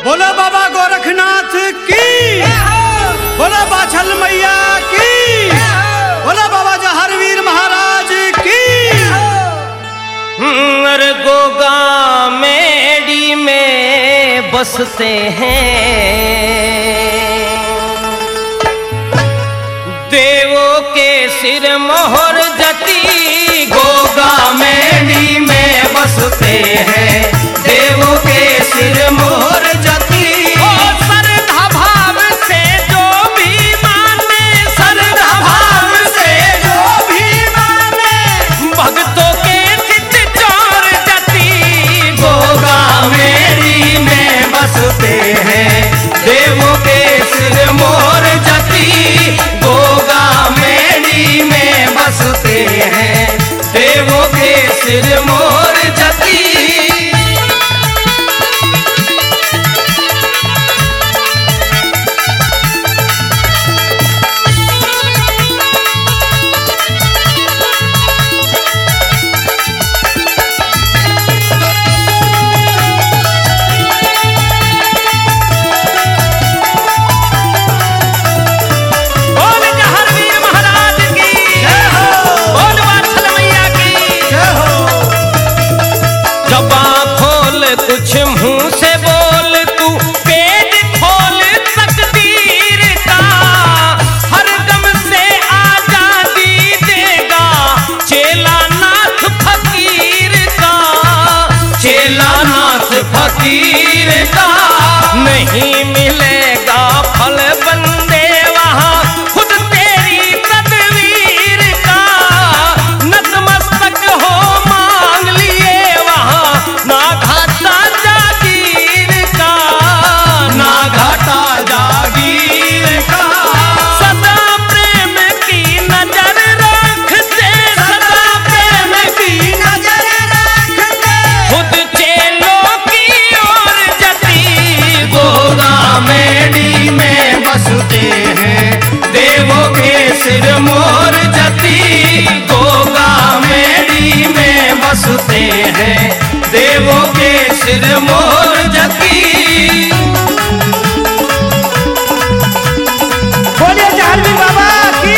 बोलो बाबा गोरखनाथ की, बोलो बाछल मैया की, बोलो बाबा जहरवीर महाराज की। गोगा मेडी में बसते हैं देवों के सिर मोहर जती। गोगा मेडी में बसते हैं देवों के सिर मोहर जती। श्रद्धा भाव से जो भी माने, श्रद्धा भाव से जो भी माने, भक्तों के चित चोर जती। गोगा मेडी में बसते हैं देवों के सिर मोहर जती। गोगा मेडी में बसते हैं देवों के सिर मोहर जती। कुछ मुंह से बोल तू, पेट खोल तकदीर का। हर दम से आजादी देगा चेला नाथ फकीर का। चेला नाथ फकीर का। नहीं मिलेगा फल बंदे वहाँ खुद तेरी तदवीर का। नतमस्तक हो मांग लिए वहाँ ना घाटा जागीर का। ना घाटा जागीर का। सदा प्रेम की नजर रखते, सदा प्रेम की नजर रखते, खुद चेलों की ओर जती। गोगा मेडी में बसते हैं देवों के सिर मोहर जती। गोगा मेडी में बसते हैं देवों के सिर मोहर जती। बोलिए जहरवीर बाबा की।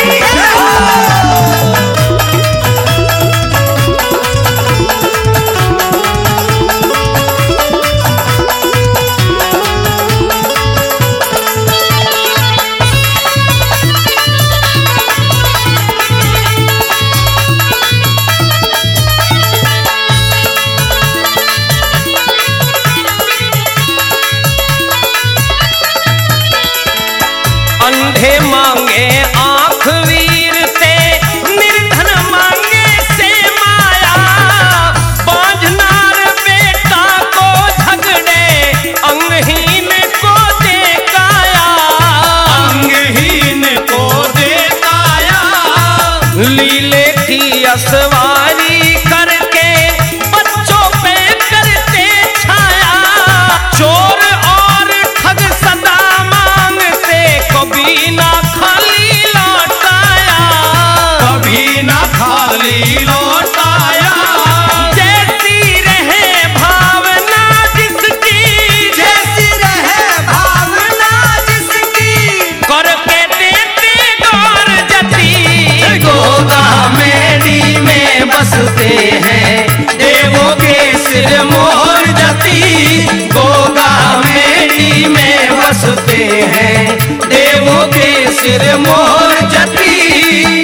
अंधे मांगे आंख वीर से, निर्धन मांगे से माया। बांझनार बेटा को झगड़े, अंगहीन को दे काया। अंगहीन को दे काया। लीले की असवारी करके बच्चों पे करते छाया। चोर और ठग सदा मांगते, कभी ना खाली लौटाया। कभी ना खाली लौटाया। जैसी रहे भावना जिसकी, जैसी रहे भावना जिसकी, करके देते गौर जती। गोगा मेडी में बसते हैं देवों के सिर मोहर जती। गोगा मेडी में बसते हैं देवों के सिर मोहर जती।